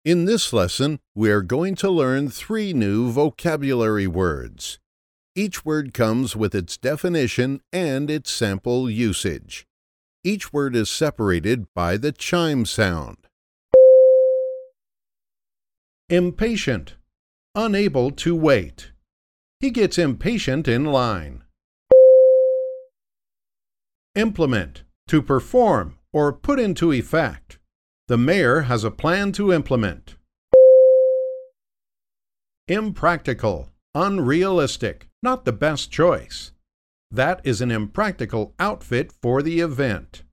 In this lesson, we are going to learn 3 new vocabulary words. Each word comes with its definition and its sample usage. Each word is separated by the chime sound. Impatient. Unable to wait. He gets impatient in line. Implement. To perform or put into effect. The mayor has a plan to implement. Impractical. Unrealistic. Not the best choice. That is an impractical outfit for the event.